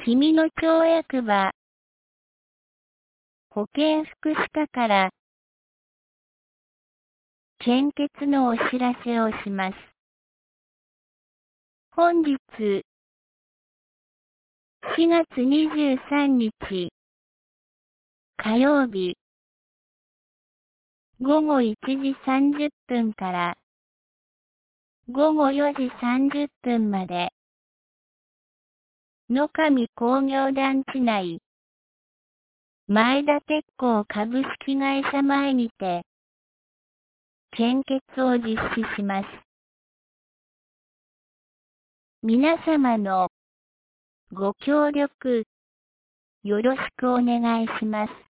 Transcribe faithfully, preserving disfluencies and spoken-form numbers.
君の町役場保健福祉課から献血のお知らせをします。本日しがつにじゅうさんにち火曜日ごごいちじさんじゅっぷんからごごよじさんじゅっぷんまで野上工業団地内前田鉄工株式会社前にて献血を実施します。皆様のご協力よろしくお願いします。